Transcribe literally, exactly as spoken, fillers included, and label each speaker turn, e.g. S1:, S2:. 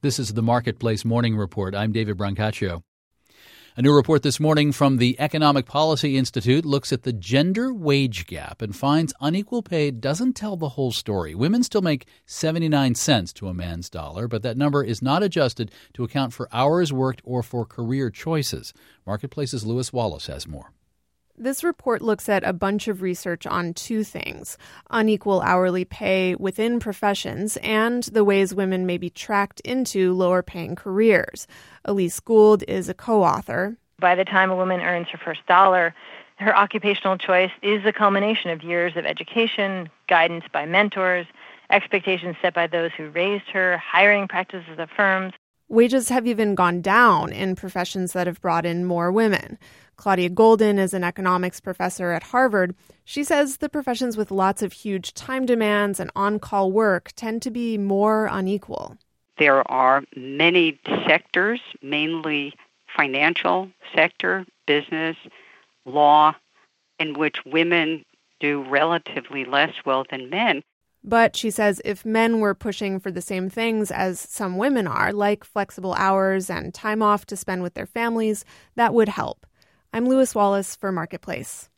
S1: This is the Marketplace Morning Report. I'm David Brancaccio. A new report this morning from the Economic Policy Institute looks at the gender wage gap and finds unequal pay doesn't tell the whole story. Women still make seventy-nine cents to a man's dollar, but that number is not adjusted to account for hours worked or for career choices. Marketplace's Lewis Wallace has more.
S2: This report looks at a bunch of research on two things: unequal hourly pay within professions and the ways women may be tracked into lower-paying careers. Elise Gould is a co-author.
S3: By the time a woman earns her first dollar, her occupational choice is the culmination of years of education, guidance by mentors, expectations set by those who raised her, hiring practices of firms.
S2: Wages have even gone down in professions that have brought in more women. Claudia Goldin is an economics professor at Harvard. She says the professions with lots of huge time demands and on-call work tend to be more unequal.
S4: There are many sectors, mainly financial sector, business, law, in which women do relatively less well than men.
S2: But she says if men were pushing for the same things as some women are, like flexible hours and time off to spend with their families, that would help. I'm Lewis Wallace for Marketplace.